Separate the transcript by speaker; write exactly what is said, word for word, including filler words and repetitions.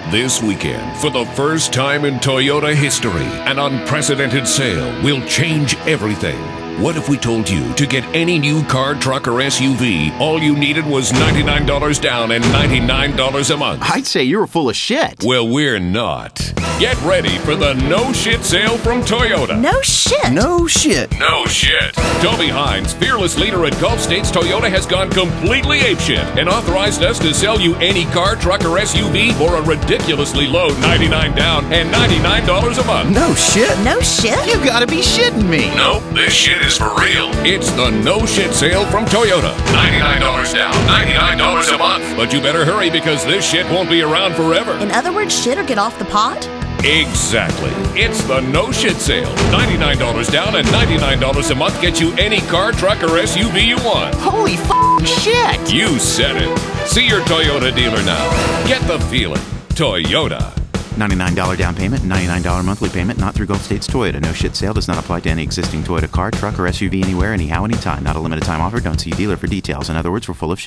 Speaker 1: This weekend, for the first time in Toyota history, an unprecedented sale will change everything. What if we told you to get any new car, truck, or S U V, all you needed was ninety-nine dollars down and ninety-nine dollars a month?
Speaker 2: I'd say you were full of shit.
Speaker 1: Well, we're not. Get ready for the no shit sale from Toyota.
Speaker 3: No shit.
Speaker 2: No shit.
Speaker 1: No shit. Toby Hines, fearless leader at Gulf States Toyota, has gone completely apeshit and authorized us to sell you any car, truck, or S U V for a ridiculously low ninety-nine dollars down and ninety-nine dollars a month.
Speaker 2: No shit.
Speaker 3: No shit.
Speaker 2: You gotta be shitting me.
Speaker 1: Nope, this shit is for real. It's the no shit sale from Toyota. ninety-nine dollars down, ninety-nine dollars a month. But you better hurry because this shit won't be around forever.
Speaker 3: In other words, shit or get off the pot?
Speaker 1: Exactly. It's the no shit sale. ninety-nine dollars down and ninety-nine dollars a month gets you any car, truck, or S U V you want.
Speaker 2: Holy f***ing shit.
Speaker 1: You said it. See your Toyota dealer now. Get the feeling. Toyota.
Speaker 2: ninety-nine dollars down payment, ninety-nine dollars monthly payment, not through Gulf States Toyota. No shit sale does not apply to any existing Toyota car, truck, or S U V anywhere, anyhow, anytime. Not a limited time offer. Don't see dealer for details. In other words, we're full of shit.